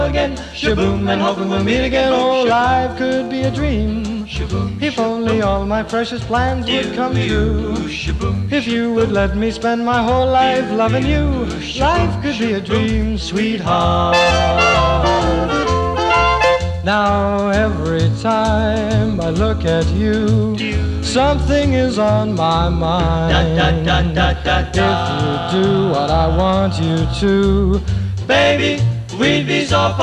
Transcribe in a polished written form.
again, shaboom, and hoping we'll meet again. Oh, life could be a dream, if only all my precious plans would come true. If you would let me spend my whole life loving you, life could be a dream, sweetheart. Now every time I look at you, something is on my mind. If you do what I want you to, baby, we'd be so far.